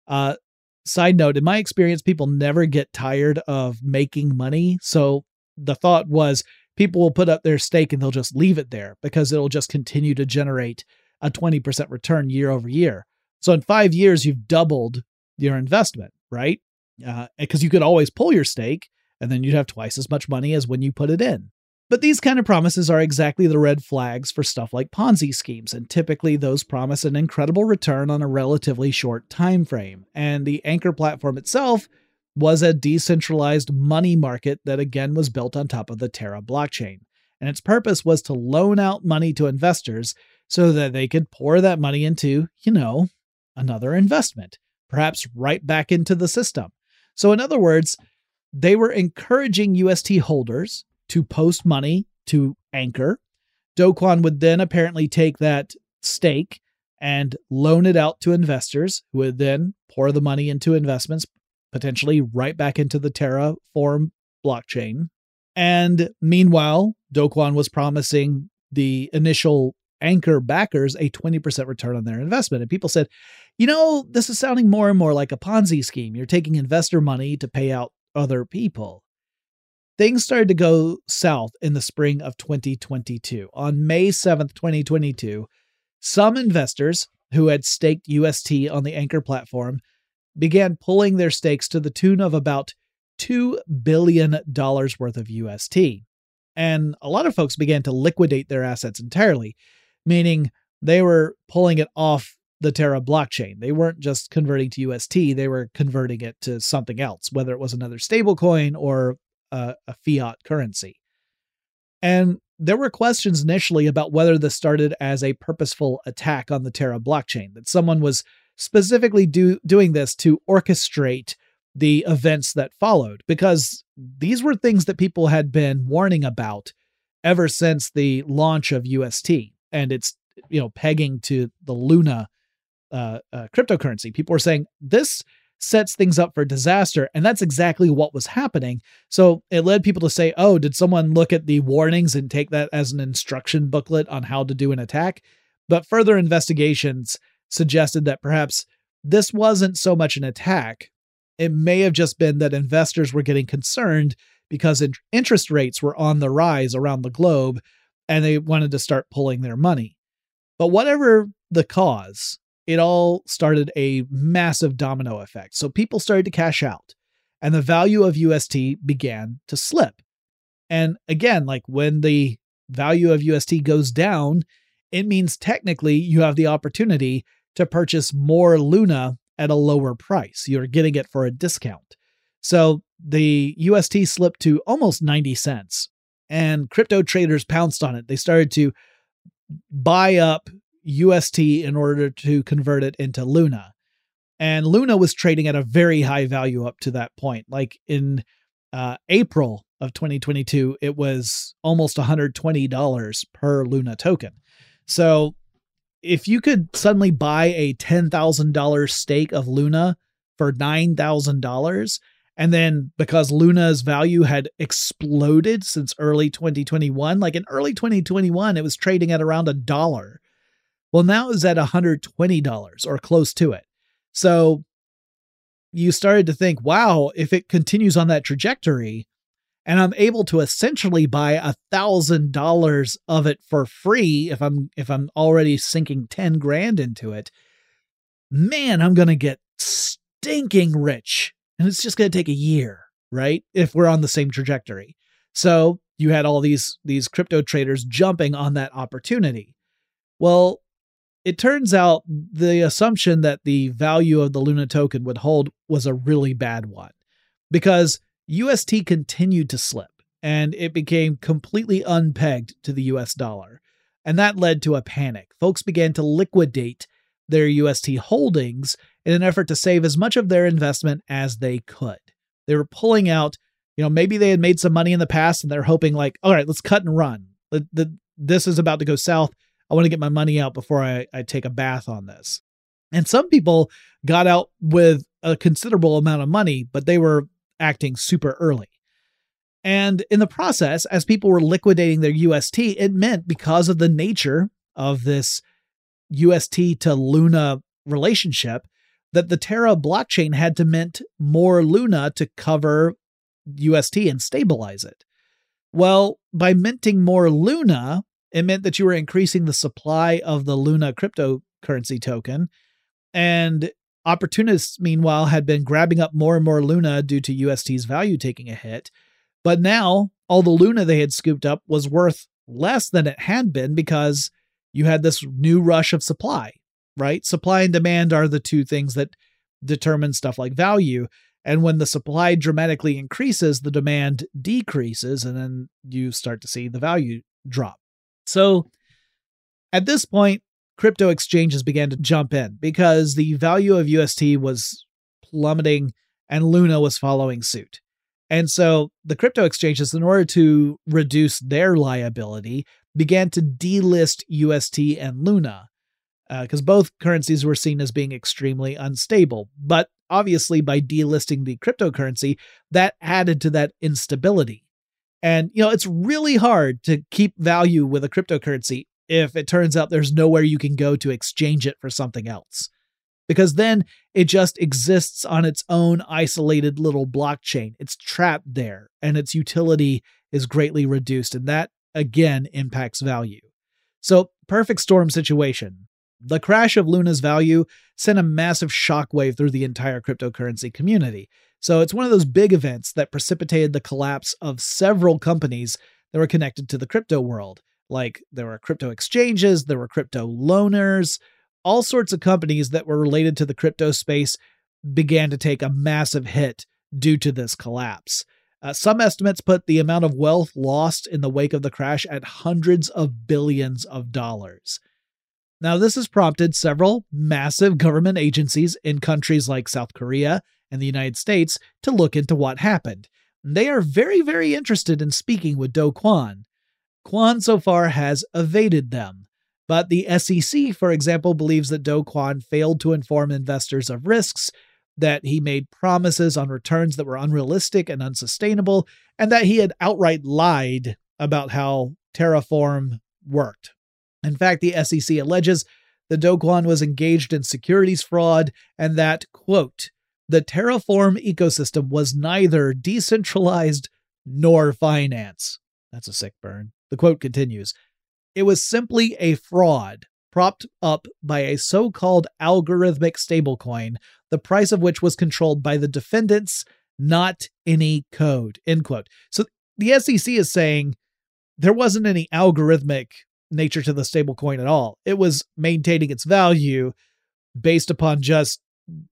Side note, in my experience, people never get tired of making money. So the thought was, people will put up their stake and they'll just leave it there because it'll just continue to generate a 20% return year over year. So in 5 years, you've doubled your investment, right? Because you could always pull your stake and then you'd have twice as much money as when you put it in. But these kind of promises are exactly the red flags for stuff like Ponzi schemes, and typically those promise an incredible return on a relatively short time frame. And the Anchor platform itself was a decentralized money market that again was built on top of the Terra blockchain. And its purpose was to loan out money to investors so that they could pour that money into, another investment, perhaps right back into the system. So in other words, they were encouraging UST holders to post money to Anchor. Do Kwon would then apparently take that stake and loan it out to investors who would then pour the money into investments, potentially right back into the Terraform blockchain. And meanwhile, Do Kwon was promising the initial Anchor backers a 20% return on their investment. And people said, this is sounding more and more like a Ponzi scheme. You're taking investor money to pay out other people. Things started to go south in the spring of 2022. On May 7th, 2022, some investors who had staked UST on the Anchor platform began pulling their stakes to the tune of about $2 billion worth of UST. And a lot of folks began to liquidate their assets entirely, meaning they were pulling it off the Terra blockchain. They weren't just converting to UST, they were converting it to something else, whether it was another stablecoin or a fiat currency. And there were questions initially about whether this started as a purposeful attack on the Terra blockchain, that someone was specifically doing this to orchestrate the events that followed, because these were things that people had been warning about ever since the launch of UST and its pegging to the Luna cryptocurrency. People were saying this sets things up for disaster. And that's exactly what was happening. So it led people to say, oh, did someone look at the warnings and take that as an instruction booklet on how to do an attack? But further investigations suggested that perhaps this wasn't so much an attack. It may have just been that investors were getting concerned because interest rates were on the rise around the globe and they wanted to start pulling their money. But whatever the cause, it all started a massive domino effect. So people started to cash out and the value of UST began to slip. And again, like when the value of UST goes down, it means technically you have the opportunity to purchase more Luna at a lower price. You're getting it for a discount. So the UST slipped to almost 90 cents and crypto traders pounced on it. They started to buy up UST in order to convert it into Luna. And Luna was trading at a very high value up to that point. Like in April of 2022, it was almost $120 per Luna token. So if you could suddenly buy a $10,000 stake of Luna for $9,000, and then because Luna's value had exploded since early 2021, like in early 2021, it was trading at around $1. Well, now it's at $120 or close to it. So you started to think, wow, if it continues on that trajectory and I'm able to essentially buy $1,000 of it for free, if I'm already sinking 10 grand into it, man, I'm going to get stinking rich. And it's just going to take a year, right? If we're on the same trajectory. So you had all these crypto traders jumping on that opportunity. Well, it turns out the assumption that the value of the Luna token would hold was a really bad one, because UST continued to slip and it became completely unpegged to the US dollar. And that led to a panic. Folks began to liquidate their UST holdings in an effort to save as much of their investment as they could. They were pulling out, maybe they had made some money in the past and they're hoping like, all right, let's cut and run. This is about to go south. I want to get my money out before I take a bath on this. And some people got out with a considerable amount of money, but they were acting super early. And in the process, as people were liquidating their UST, it meant because of the nature of this UST to Luna relationship that the Terra blockchain had to mint more Luna to cover UST and stabilize it. Well, by minting more Luna, it meant that you were increasing the supply of the Luna cryptocurrency token. And opportunists, meanwhile, had been grabbing up more and more Luna due to UST's value taking a hit. But now all the Luna they had scooped up was worth less than it had been because you had this new rush of supply, right? Supply and demand are the two things that determine stuff like value. And when the supply dramatically increases, the demand decreases, and then you start to see the value drop. So at this point, crypto exchanges began to jump in because the value of UST was plummeting and Luna was following suit. And so the crypto exchanges, in order to reduce their liability, began to delist UST and Luna because both currencies were seen as being extremely unstable. But obviously, by delisting the cryptocurrency, that added to that instability. And, it's really hard to keep value with a cryptocurrency if it turns out there's nowhere you can go to exchange it for something else. Because then it just exists on its own isolated little blockchain. It's trapped there and its utility is greatly reduced. And that, again, impacts value. So, perfect storm situation. The crash of Luna's value sent a massive shockwave through the entire cryptocurrency community. So it's one of those big events that precipitated the collapse of several companies that were connected to the crypto world. Like there were crypto exchanges, there were crypto loaners, all sorts of companies that were related to the crypto space began to take a massive hit due to this collapse. Some estimates put the amount of wealth lost in the wake of the crash at hundreds of billions of dollars. Now, this has prompted several massive government agencies in countries like South Korea and the United States to look into what happened. They are very, very interested in speaking with Do Kwon. Kwon so far has evaded them, but the SEC, for example, believes that Do Kwon failed to inform investors of risks that he made promises on returns that were unrealistic and unsustainable, and that he had outright lied about how Terraform worked. In fact, the SEC alleges that Do Kwon was engaged in securities fraud and that, quote, the Terraform ecosystem was neither decentralized nor finance. That's a sick burn. The quote continues, it was simply a fraud propped up by a so-called algorithmic stablecoin, the price of which was controlled by the defendants, not any code, end quote. So the SEC is saying there wasn't any algorithmic nature to the stablecoin at all. It was maintaining its value based upon just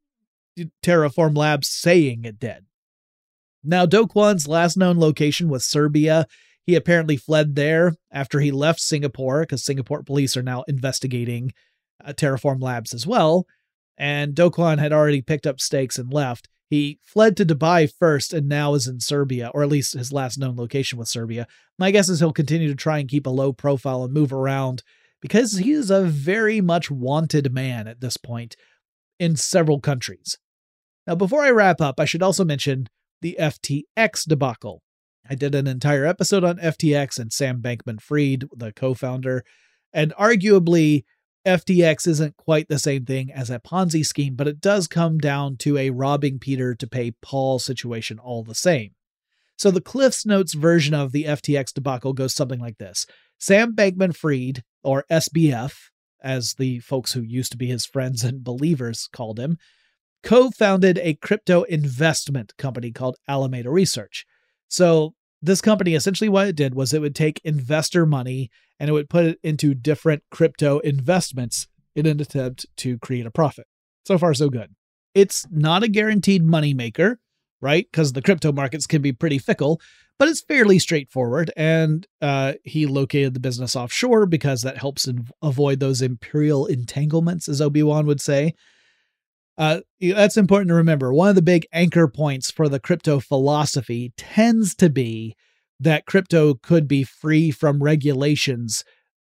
Terraform Labs saying it did. Now, Do Kwon's last known location was Serbia. He apparently fled there after he left Singapore, because Singapore police are now investigating Terraform Labs as well. And Do Kwon had already picked up stakes and left. He fled to Dubai first and now is in Serbia, or at least his last known location was Serbia. My guess is he'll continue to try and keep a low profile and move around because he is a very much wanted man at this point in several countries. Now, before I wrap up, I should also mention the FTX debacle. I did an entire episode on FTX and Sam Bankman-Fried, the co-founder, and arguably FTX isn't quite the same thing as a Ponzi scheme, but it does come down to a robbing Peter to pay Paul situation all the same. So the Cliff's Notes version of the FTX debacle goes something like this. Sam Bankman-Fried, or SBF, as the folks who used to be his friends and believers called him, co-founded a crypto investment company called Alameda Research. So this company, essentially what it did was it would take investor money and it would put it into different crypto investments in an attempt to create a profit. So far, so good. It's not a guaranteed moneymaker, right? Because the crypto markets can be pretty fickle, but it's fairly straightforward. And he located the business offshore because that helps avoid those imperial entanglements, as Obi-Wan would say. That's important to remember. One of the big anchor points for the crypto philosophy tends to be that crypto could be free from regulations,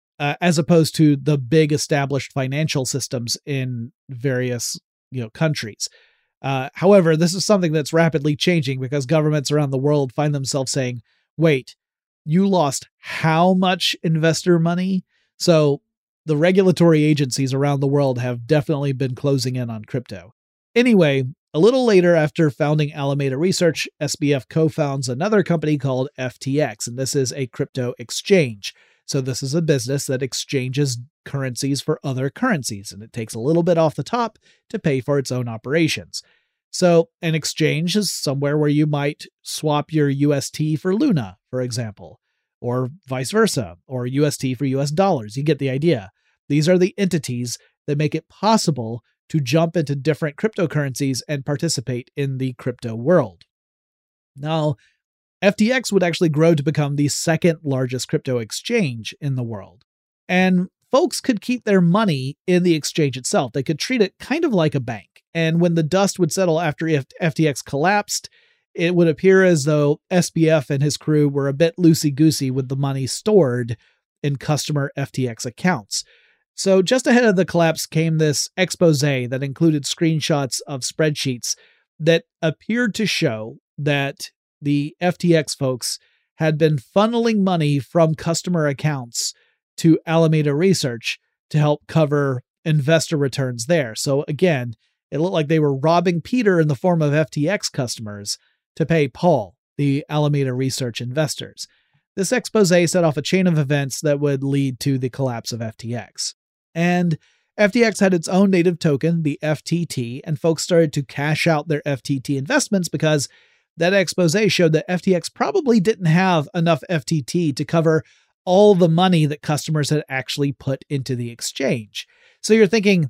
as opposed to the big established financial systems in various, countries. However, this is something that's rapidly changing because governments around the world find themselves saying, wait, you lost how much investor money? So the regulatory agencies around the world have definitely been closing in on crypto. Anyway, a little later after founding Alameda Research, SBF co-founds another company called FTX, and this is a crypto exchange. So this is a business that exchanges currencies for other currencies, and it takes a little bit off the top to pay for its own operations. So an exchange is somewhere where you might swap your UST for Luna, for example, or vice versa, or UST for US dollars. You get the idea. These are the entities that make it possible to jump into different cryptocurrencies and participate in the crypto world. Now, FTX would actually grow to become the second largest crypto exchange in the world. And folks could keep their money in the exchange itself. They could treat it kind of like a bank. And when the dust would settle after FTX collapsed, it would appear as though SBF and his crew were a bit loosey-goosey with the money stored in customer FTX accounts. So just ahead of the collapse came this expose that included screenshots of spreadsheets that appeared to show that the FTX folks had been funneling money from customer accounts to Alameda Research to help cover investor returns there. So again, it looked like they were robbing Peter in the form of FTX customers to pay Paul, the Alameda Research investors. This expose set off a chain of events that would lead to the collapse of FTX. And FTX had its own native token, the FTT, and folks started to cash out their FTT investments because that expose showed that FTX probably didn't have enough FTT to cover all the money that customers had actually put into the exchange. So you're thinking,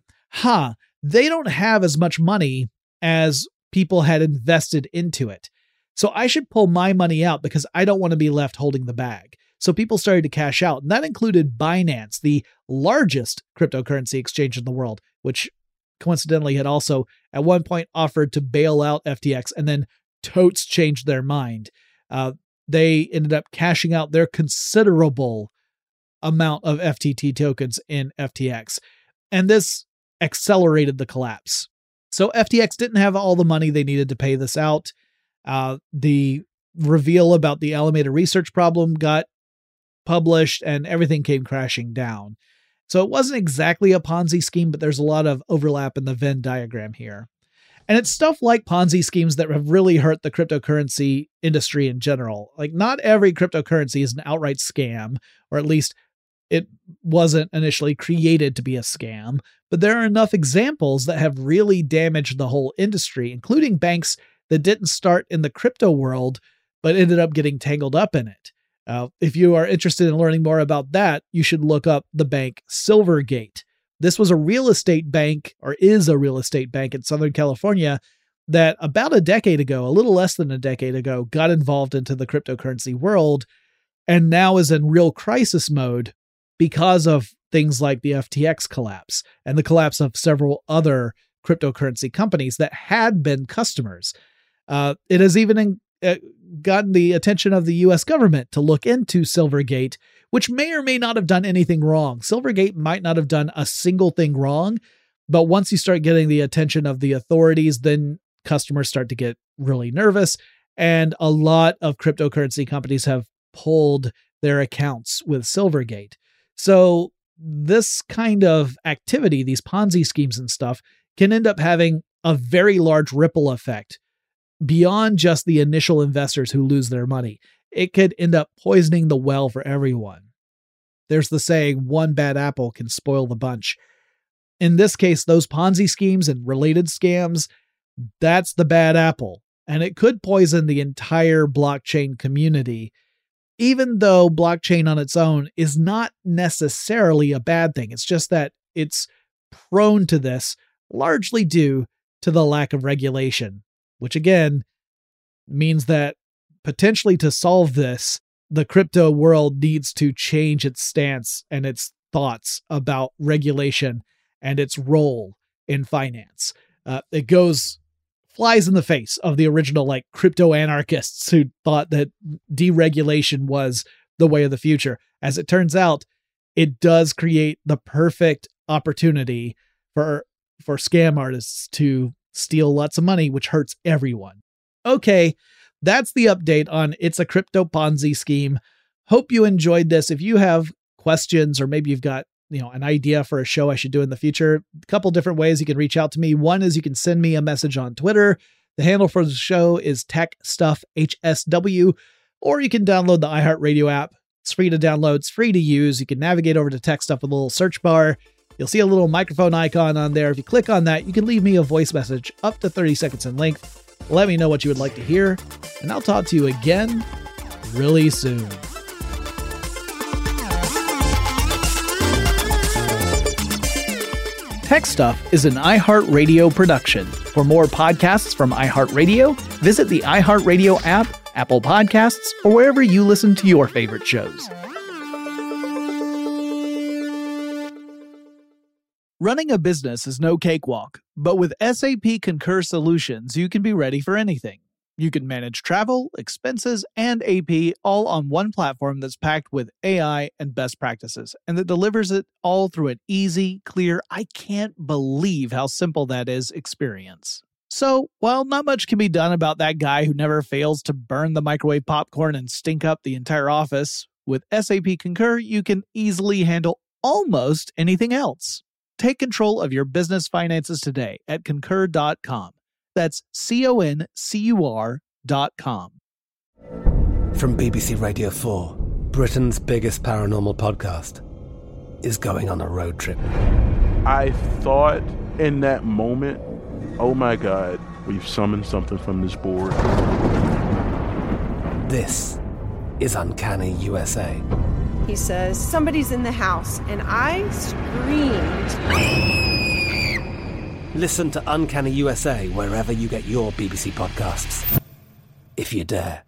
they don't have as much money as people had invested into it. So I should pull my money out because I don't want to be left holding the bag. So people started to cash out, and that included Binance, the largest cryptocurrency exchange in the world, which coincidentally had also at one point offered to bail out FTX, and then totes changed their mind. They ended up cashing out their considerable amount of FTT tokens in FTX, and this accelerated the collapse. So FTX didn't have all the money they needed to pay this out. The reveal about the Alameda research problem got published and everything came crashing down. So it wasn't exactly a Ponzi scheme, but there's a lot of overlap in the Venn diagram here. And it's stuff like Ponzi schemes that have really hurt the cryptocurrency industry in general. Like, not every cryptocurrency is an outright scam, or at least it wasn't initially created to be a scam. But there are enough examples that have really damaged the whole industry, including banks that didn't start in the crypto world, but ended up getting tangled up in it. If you are interested in learning more about that, you should look up the bank Silvergate. This was a real estate bank, or is a real estate bank in Southern California that about a decade ago, a little less than a decade ago, got involved into the cryptocurrency world and now is in real crisis mode because of things like the FTX collapse and the collapse of several other cryptocurrency companies that had been customers. It has even gotten the attention of the U.S. government to look into Silvergate, which may or may not have done anything wrong. Silvergate might not have done a single thing wrong, but once you start getting the attention of the authorities, then customers start to get really nervous, and a lot of cryptocurrency companies have pulled their accounts with Silvergate. So this kind of activity, these Ponzi schemes and stuff, can end up having a very large ripple effect beyond just the initial investors who lose their money. It could end up poisoning the well for everyone. There's the saying, one bad apple can spoil the bunch. In this case, those Ponzi schemes and related scams, that's the bad apple. And it could poison the entire blockchain community, even though blockchain on its own is not necessarily a bad thing. It's just that it's prone to this, largely due to the lack of regulation, which again means that potentially to solve this, the crypto world needs to change its stance and its thoughts about regulation and its role in finance. It flies in the face of the original crypto anarchists who thought that deregulation was the way of the future. As it turns out, it does create the perfect opportunity for scam artists to steal lots of money, which hurts everyone. Okay, that's the update on It's a Crypto Ponzi Scheme. Hope you enjoyed this. If you have questions, or maybe you've got an idea for a show I should do in the future, a couple different ways you can reach out to me. One is you can send me a message on Twitter. The handle for the show is TechStuffHSW, or you can download the iHeartRadio app. It's free to download. It's free to use. You can navigate over to Tech Stuff with a little search bar. You'll see a little microphone icon on there. If you click on that, you can leave me a voice message up to 30 seconds in length. Let me know what you would like to hear, and I'll talk to you again really soon. Tech Stuff is an iHeartRadio production. For more podcasts from iHeartRadio, visit the iHeartRadio app, Apple Podcasts, or wherever you listen to your favorite shows. Running a business is no cakewalk, but with SAP Concur Solutions, you can be ready for anything. You can manage travel, expenses, and AP all on one platform that's packed with AI and best practices, and that delivers it all through an easy, clear, I can't believe how simple that is experience. So, while not much can be done about that guy who never fails to burn the microwave popcorn and stink up the entire office, with SAP Concur, you can easily handle almost anything else. Take control of your business finances today at Concur.com. That's CONCUR.com. From BBC Radio 4, Britain's biggest paranormal podcast is going on a road trip. I thought in that moment, oh my God, we've summoned something from this board. This is Uncanny USA. He says, somebody's in the house, and I screamed. Listen to Uncanny USA wherever you get your BBC podcasts, if you dare.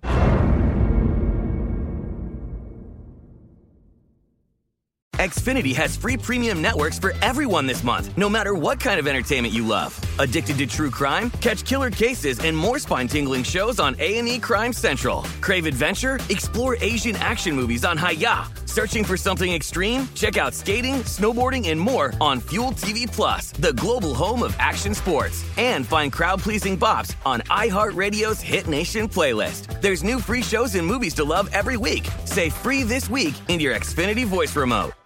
Xfinity has free premium networks for everyone this month, no matter what kind of entertainment you love. Addicted to true crime? Catch killer cases and more spine-tingling shows on A&E Crime Central. Crave adventure? Explore Asian action movies on Hi-YAH. Searching for something extreme? Check out skating, snowboarding, and more on Fuel TV Plus, the global home of action sports. And find crowd-pleasing bops on iHeartRadio's Hit Nation playlist. There's new free shows and movies to love every week. Say free this week in your Xfinity voice remote.